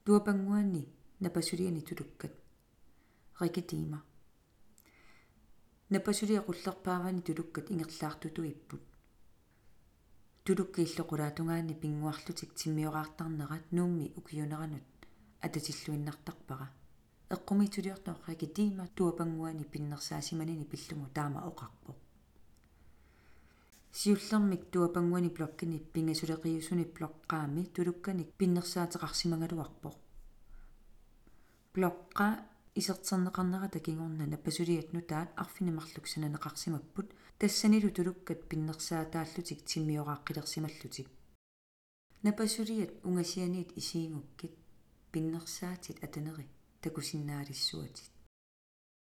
Tuapanguani napasuliani tulukkat rikatiima napasulia qullerpaavani tulukkat ingerlaartutu ipput tulukki illoqulaatungaanni pinguarlutik timmioqaartarnerat nuummi ukiuneranut atatilluinnartarpara eqqumitsuliortoq rikatiima tuapanguani pinnersaasimanini pillumu taama oqarpoq siullermik tuapanguani blokkini pingasuleqiusuni bloqqaami tulukkanik pinnersaateqarsimangaluarpoq blokqa iserterneqarnerata kingorna napasuliat nutaat arfinimarluksananеқарсимаппут тассанилу tulukkat pinnersaataallutik timmioqaaqqilersimallutik napasuliat ungasianiit isiingukкит pinnersaatit atanери takusinnaalissuatit